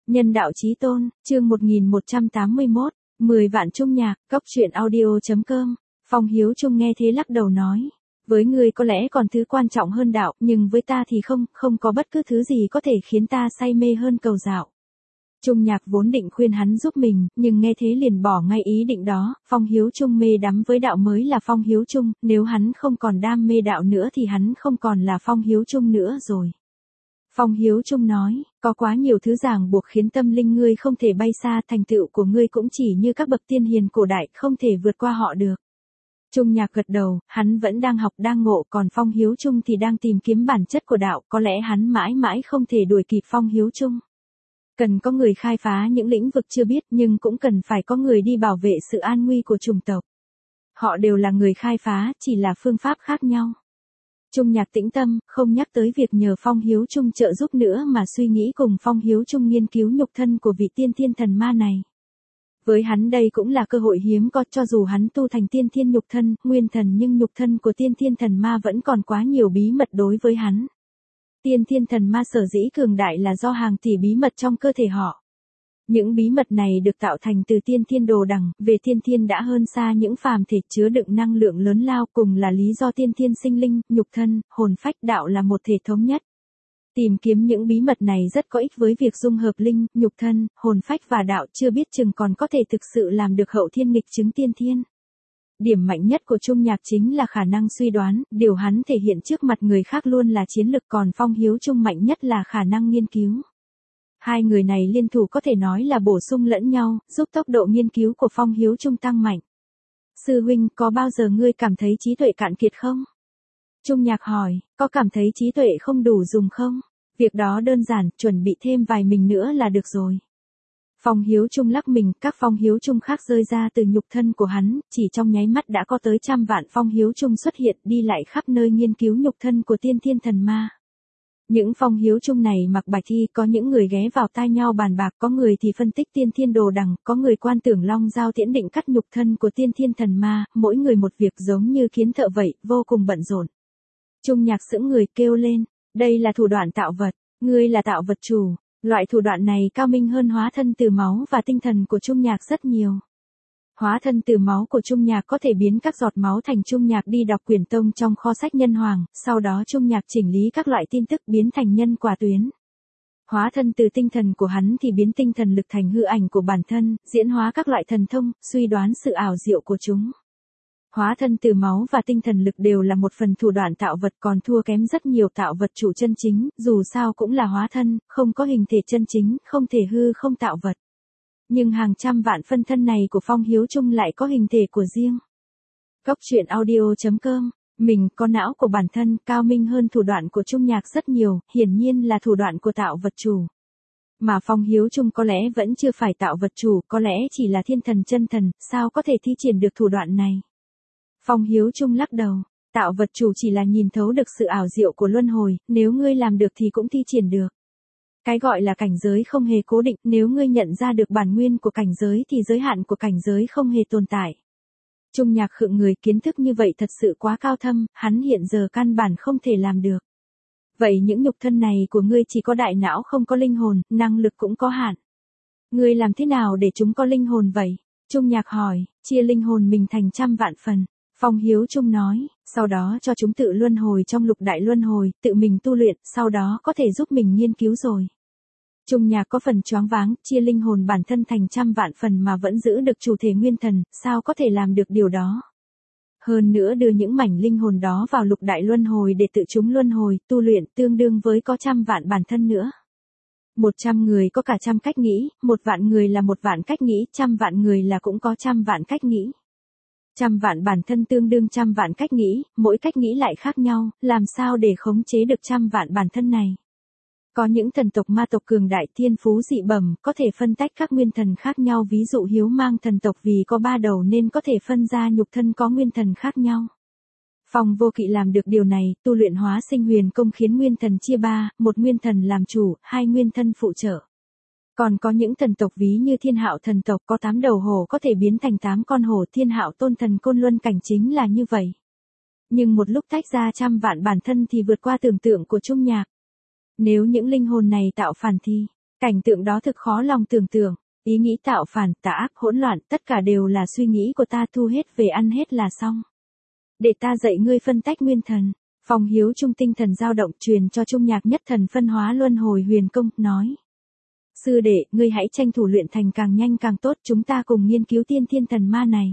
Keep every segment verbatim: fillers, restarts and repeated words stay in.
Nhân đạo chí tôn, chương một nghìn một trăm tám mươi mốt, mười vạn trung nhạc, góc truyện audio.com. Phong Hiếu Trung nghe thế lắc đầu nói, với ngươi có lẽ còn thứ quan trọng hơn đạo, nhưng với ta thì không, không có bất cứ thứ gì có thể khiến ta say mê hơn cầu dạo. Trung nhạc vốn định khuyên hắn giúp mình, nhưng nghe thế liền bỏ ngay ý định đó. Phong Hiếu Trung mê đắm với đạo mới là Phong Hiếu Trung, nếu hắn không còn đam mê đạo nữa thì hắn không còn là Phong Hiếu Trung nữa rồi. Phong Hiếu Trung nói, có quá nhiều thứ ràng buộc khiến tâm linh ngươi không thể bay xa, thành tựu của ngươi cũng chỉ như các bậc tiên hiền cổ đại, không thể vượt qua họ được. Trung nhạc gật đầu, hắn vẫn đang học đang ngộ, còn Phong Hiếu Trung thì đang tìm kiếm bản chất của đạo, có lẽ hắn mãi mãi không thể đuổi kịp Phong Hiếu Trung. Cần có người khai phá những lĩnh vực chưa biết, nhưng cũng cần phải có người đi bảo vệ sự an nguy của chủng tộc. Họ đều là người khai phá, chỉ là phương pháp khác nhau. Trung nhạc tĩnh tâm, không nhắc tới việc nhờ Phong Hiếu Trung trợ giúp nữa mà suy nghĩ cùng Phong Hiếu Trung nghiên cứu nhục thân của vị tiên thiên thần ma này. Với hắn đây cũng là cơ hội hiếm có, cho dù hắn tu thành tiên thiên nhục thân, nguyên thần, nhưng nhục thân của tiên thiên thần ma vẫn còn quá nhiều bí mật đối với hắn. Tiên thiên thần ma sở dĩ cường đại là do hàng tỷ bí mật trong cơ thể họ. Những bí mật này được tạo thành từ tiên thiên đồ đằng, về tiên thiên đã hơn xa những phàm thể chứa đựng năng lượng lớn lao, cùng là lý do tiên thiên sinh linh, nhục thân, hồn phách, đạo là một thể thống nhất. Tìm kiếm những bí mật này rất có ích với việc dung hợp linh, nhục thân, hồn phách và đạo, chưa biết chừng còn có thể thực sự làm được hậu thiên nghịch chứng tiên thiên. Điểm mạnh nhất của Trung nhạc chính là khả năng suy đoán, điều hắn thể hiện trước mặt người khác luôn là chiến lực, còn Phong Hiếu Trung mạnh nhất là khả năng nghiên cứu. Hai người này liên thủ có thể nói là bổ sung lẫn nhau, giúp tốc độ nghiên cứu của Phong Hiếu Trung tăng mạnh. Sư huynh, có bao giờ ngươi cảm thấy trí tuệ cạn kiệt không? Trung nhạc hỏi, có cảm thấy trí tuệ không đủ dùng không? Việc đó đơn giản, chuẩn bị thêm vài mình nữa là được rồi. Phong Hiếu Trung lắc mình, các Phong Hiếu Trung khác rơi ra từ nhục thân của hắn, chỉ trong nháy mắt đã có tới trăm vạn Phong Hiếu Trung xuất hiện, đi lại khắp nơi nghiên cứu nhục thân của tiên thiên thần ma. Những Phong Hiếu Trung này mặc bạch y, có những người ghé vào tai nhau bàn bạc, có người thì phân tích tiên thiên đồ đằng, có người quan tưởng long giao tiễn định cắt nhục thân của tiên thiên thần ma, mỗi người một việc giống như kiến thợ vậy, vô cùng bận rộn. Trung nhạc sững người kêu lên, đây là thủ đoạn tạo vật, ngươi là tạo vật chủ. Loại thủ đoạn này cao minh hơn hóa thân từ máu và tinh thần của Trung nhạc rất nhiều. Hóa thân từ máu của Trung nhạc có thể biến các giọt máu thành Trung nhạc đi đọc quyển tông trong kho sách nhân hoàng, sau đó Trung nhạc chỉnh lý các loại tin tức biến thành nhân quả tuyến. Hóa thân từ tinh thần của hắn thì biến tinh thần lực thành hư ảnh của bản thân, diễn hóa các loại thần thông, suy đoán sự ảo diệu của chúng. Hóa thân từ máu và tinh thần lực đều là một phần thủ đoạn tạo vật, còn thua kém rất nhiều tạo vật chủ chân chính, dù sao cũng là hóa thân, không có hình thể chân chính, không thể hư không tạo vật. Nhưng hàng trăm vạn phân thân này của Phong Hiếu Trung lại có hình thể của riêng. Góc truyện audio.com, mình có não của bản thân, cao minh hơn thủ đoạn của Trung nhạc rất nhiều, hiển nhiên là thủ đoạn của tạo vật chủ. Mà Phong Hiếu Trung có lẽ vẫn chưa phải tạo vật chủ, có lẽ chỉ là thiên thần chân thần, sao có thể thi triển được thủ đoạn này. Phong Hiếu Trung lắc đầu, tạo vật chủ chỉ là nhìn thấu được sự ảo diệu của luân hồi, nếu ngươi làm được thì cũng thi triển được. Cái gọi là cảnh giới không hề cố định, nếu ngươi nhận ra được bản nguyên của cảnh giới thì giới hạn của cảnh giới không hề tồn tại. Trung nhạc khựng người, kiến thức như vậy thật sự quá cao thâm, hắn hiện giờ căn bản không thể làm được. Vậy những nhục thân này của ngươi chỉ có đại não không có linh hồn, năng lực cũng có hạn. Ngươi làm thế nào để chúng có linh hồn vậy? Trung nhạc hỏi, chia linh hồn mình thành trăm vạn phần. Phong Hiếu Trung nói, sau đó cho chúng tự luân hồi trong lục đại luân hồi, tự mình tu luyện, sau đó có thể giúp mình nghiên cứu rồi. Trung nhạc có phần choáng váng, chia linh hồn bản thân thành trăm vạn phần mà vẫn giữ được chủ thể nguyên thần, sao có thể làm được điều đó? Hơn nữa đưa những mảnh linh hồn đó vào lục đại luân hồi để tự chúng luân hồi, tu luyện, tương đương với có trăm vạn bản thân nữa. Một trăm người có cả trăm cách nghĩ, một vạn người là một vạn cách nghĩ, trăm vạn người là cũng có trăm vạn cách nghĩ. Trăm vạn bản thân tương đương trăm vạn cách nghĩ, mỗi cách nghĩ lại khác nhau, làm sao để khống chế được trăm vạn bản thân này? Có những thần tộc ma tộc cường đại thiên phú dị bẩm, có thể phân tách các nguyên thần khác nhau, ví dụ Hiếu Mang thần tộc vì có ba đầu nên có thể phân ra nhục thân có nguyên thần khác nhau. Phong Vô Kỵ làm được điều này, tu luyện hóa sinh huyền công khiến nguyên thần chia ba, một nguyên thần làm chủ, hai nguyên thân phụ trợ. Còn có những thần tộc ví như Thiên Hạo thần tộc có tám đầu hổ có thể biến thành tám con hổ, Thiên Hạo tôn thần Côn Luân cảnh chính là như vậy. Nhưng một lúc tách ra trăm vạn bản thân thì vượt qua tưởng tượng của Trung nhạc. Nếu những linh hồn này tạo phản thì, Cảnh tượng đó thực khó lòng tưởng tượng, ý nghĩ tạo phản, tà ác, hỗn loạn, tất cả đều là suy nghĩ của ta, thu hết về ăn hết là xong. Để ta dạy ngươi phân tách nguyên thần. Phong Hiếu Trung tinh thần dao động truyền cho Trung Nhạc nhất thần phân hóa luân hồi huyền công, nói. Sư đệ, ngươi hãy tranh thủ luyện thành càng nhanh càng tốt, chúng ta cùng nghiên cứu tiên thiên thần ma này.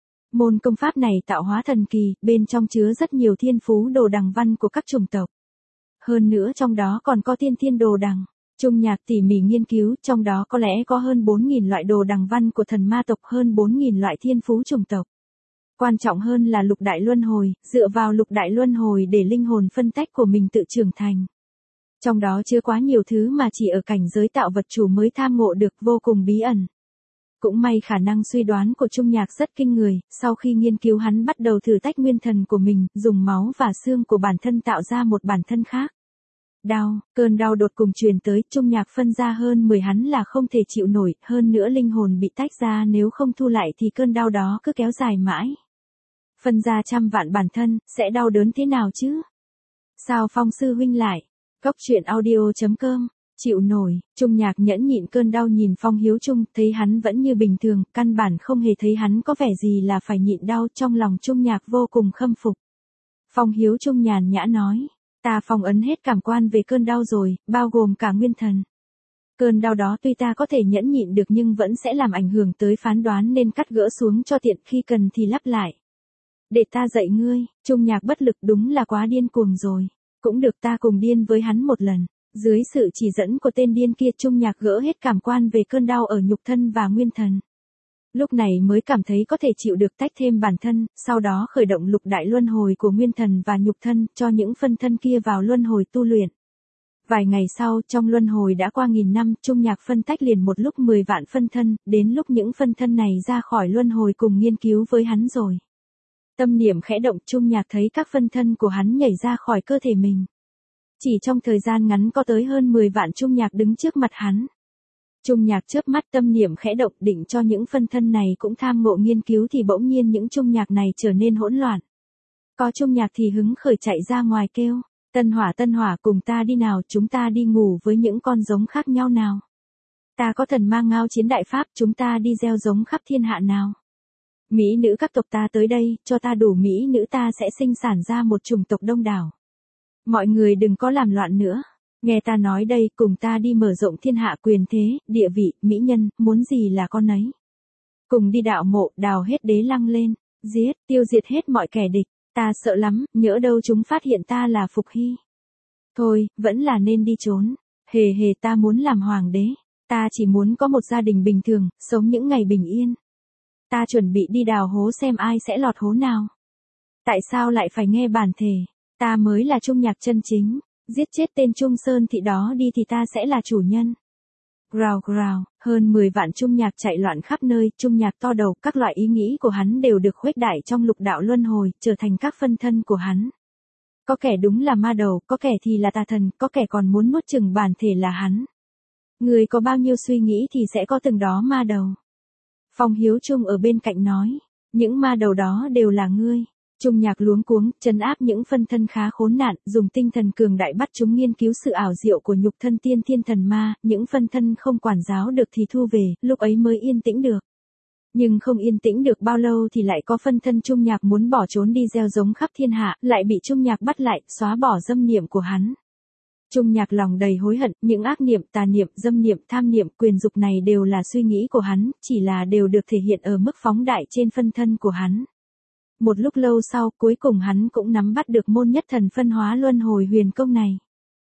Môn công pháp này tạo hóa thần kỳ, bên trong chứa rất nhiều thiên phú đồ đằng văn của các chủng tộc. Hơn nữa trong đó còn có tiên thiên đồ đằng. Trung Nhạc tỉ mỉ nghiên cứu, trong đó có lẽ có hơn bốn nghìn loại đồ đằng văn của thần ma tộc, hơn bốn nghìn loại thiên phú chủng tộc. Quan trọng hơn là lục đại luân hồi, dựa vào lục đại luân hồi để linh hồn phân tách của mình tự trưởng thành. Trong đó chứa quá nhiều thứ mà chỉ ở cảnh giới tạo vật chủ mới tham ngộ được, vô cùng bí ẩn. Cũng may khả năng suy đoán của Trung Nhạc rất kinh người, sau khi nghiên cứu hắn bắt đầu thử tách nguyên thần của mình, dùng máu và xương của bản thân tạo ra một bản thân khác. Đau, cơn đau đột cùng truyền tới, Trung Nhạc phân ra hơn mười hắn là không thể chịu nổi, hơn nữa linh hồn bị tách ra, nếu không thu lại thì cơn đau đó cứ kéo dài mãi. Phân ra trăm vạn bản thân, sẽ đau đớn thế nào chứ? Sao Phong sư huynh lại? Cốc truyện audio chấm com, chịu nổi. Trung Nhạc nhẫn nhịn cơn đau nhìn Phong Hiếu Trung, thấy hắn vẫn như bình thường, căn bản không hề thấy hắn có vẻ gì là phải nhịn đau, trong lòng Trung Nhạc vô cùng khâm phục. Phong Hiếu Trung nhàn nhã nói, ta phong ấn hết cảm quan về cơn đau rồi, bao gồm cả nguyên thần. Cơn đau đó tuy ta có thể nhẫn nhịn được nhưng vẫn sẽ làm ảnh hưởng tới phán đoán, nên cắt gỡ xuống cho tiện, khi cần thì lắp lại. Để ta dạy ngươi. Trung Nhạc bất lực, đúng là quá điên cuồng rồi. Cũng được, ta cùng điên với hắn một lần. Dưới sự chỉ dẫn của tên điên kia, Trung Nhạc gỡ hết cảm quan về cơn đau ở nhục thân và nguyên thần. Lúc này mới cảm thấy có thể chịu được tách thêm bản thân, sau đó khởi động lục đại luân hồi của nguyên thần và nhục thân, cho những phân thân kia vào luân hồi tu luyện. Vài ngày sau, trong luân hồi đã qua nghìn năm, Trung Nhạc phân tách liền một lúc mười vạn phân thân, đến lúc những phân thân này ra khỏi luân hồi cùng nghiên cứu với hắn rồi. Tâm niệm khẽ động, Trung Nhạc thấy các phân thân của hắn nhảy ra khỏi cơ thể mình. Chỉ trong thời gian ngắn có tới hơn mười vạn Trung Nhạc đứng trước mặt hắn. Trung Nhạc chớp mắt, tâm niệm khẽ động, định cho những phân thân này cũng tham ngộ nghiên cứu, thì bỗng nhiên những Trung Nhạc này trở nên hỗn loạn. Có Trung Nhạc thì hứng khởi chạy ra ngoài kêu, Tân Hỏa Tân Hỏa, cùng ta đi nào, chúng ta đi ngủ với những con giống khác nhau nào. Ta có thần ma ngao chiến đại pháp, chúng ta đi gieo giống khắp thiên hạ nào. Mỹ nữ các tộc ta tới đây, cho ta đủ mỹ nữ, ta sẽ sinh sản ra một chủng tộc đông đảo. Mọi người đừng có làm loạn nữa. Nghe ta nói đây, cùng ta đi mở rộng thiên hạ, quyền thế, địa vị, mỹ nhân, muốn gì là con ấy. Cùng đi đạo mộ, đào hết đế lăng lên, giết, tiêu diệt hết mọi kẻ địch. Ta sợ lắm, nhỡ đâu chúng phát hiện ta là Phục Hy. Thôi, vẫn là nên đi trốn. Hề hề, ta muốn làm hoàng đế. Ta chỉ muốn có một gia đình bình thường, sống những ngày bình yên. Ta chuẩn bị đi đào hố xem ai sẽ lọt hố nào. Tại sao lại phải nghe bản thể? Ta mới là Trung Nhạc chân chính. Giết chết tên Trung Sơn Thị đó đi thì ta sẽ là chủ nhân. Grào grào, hơn mười vạn Trung Nhạc chạy loạn khắp nơi, Trung Nhạc to đầu, các loại ý nghĩ của hắn đều được khuếch đại trong lục đạo luân hồi, trở thành các phân thân của hắn. Có kẻ đúng là ma đầu, có kẻ thì là tà thần, có kẻ còn muốn nuốt chửng bản thể là hắn. Người có bao nhiêu suy nghĩ thì sẽ có từng đó ma đầu. Phong Hiếu Trung ở bên cạnh nói, những ma đầu đó đều là ngươi. Trung Nhạc luống cuống, trấn áp những phân thân khá khốn nạn, dùng tinh thần cường đại bắt chúng nghiên cứu sự ảo diệu của nhục thân tiên thiên thần ma, những phân thân không quản giáo được thì thu về, lúc ấy mới yên tĩnh được. Nhưng không yên tĩnh được bao lâu thì lại có phân thân Trung Nhạc muốn bỏ trốn đi gieo giống khắp thiên hạ, lại bị Trung Nhạc bắt lại, xóa bỏ dâm niệm của hắn. Trung Nhạc lòng đầy hối hận, những ác niệm, tà niệm, dâm niệm, tham niệm, quyền dục này đều là suy nghĩ của hắn, chỉ là đều được thể hiện ở mức phóng đại trên phân thân của hắn. Một lúc lâu sau, cuối cùng hắn cũng nắm bắt được môn nhất thần phân hóa luân hồi huyền công này.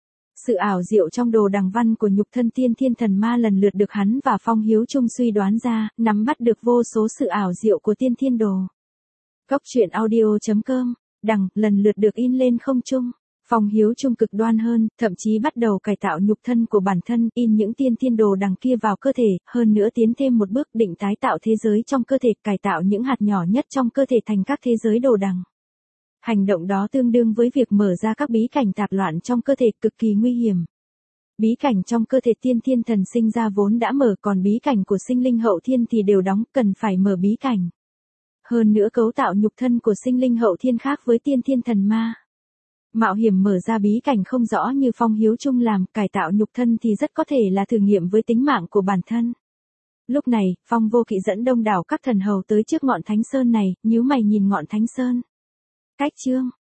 Sự ảo diệu trong đồ đằng văn của nhục thân tiên thiên thần ma lần lượt được hắn và Phong Hiếu Trung suy đoán ra, nắm bắt được vô số sự ảo diệu của tiên thiên đồ. Cốc truyện audio chấm com, đằng, lần lượt được in lên không trung. Phong Hiếu Trung cực đoan hơn, thậm chí bắt đầu cải tạo nhục thân của bản thân, in những tiên thiên đồ đằng kia vào cơ thể, hơn nữa tiến thêm một bước, định tái tạo thế giới trong cơ thể, cải tạo những hạt nhỏ nhất trong cơ thể thành các thế giới đồ đằng. Hành động đó tương đương với việc mở ra các bí cảnh tạp loạn trong cơ thể, cực kỳ nguy hiểm. Bí cảnh trong cơ thể tiên thiên thần sinh ra vốn đã mở, còn bí cảnh của sinh linh hậu thiên thì đều đóng, cần phải mở bí cảnh. Hơn nữa cấu tạo nhục thân của sinh linh hậu thiên khác với tiên thiên thần ma. Mạo hiểm mở ra bí cảnh không rõ như Phong Hiếu Trung làm, cải tạo nhục thân thì rất có thể là thử nghiệm với tính mạng của bản thân. Lúc này, Phong Vô Kỵ dẫn đông đảo các thần hầu tới trước ngọn Thánh Sơn này, nhíu mày nhìn ngọn Thánh Sơn. Cách chương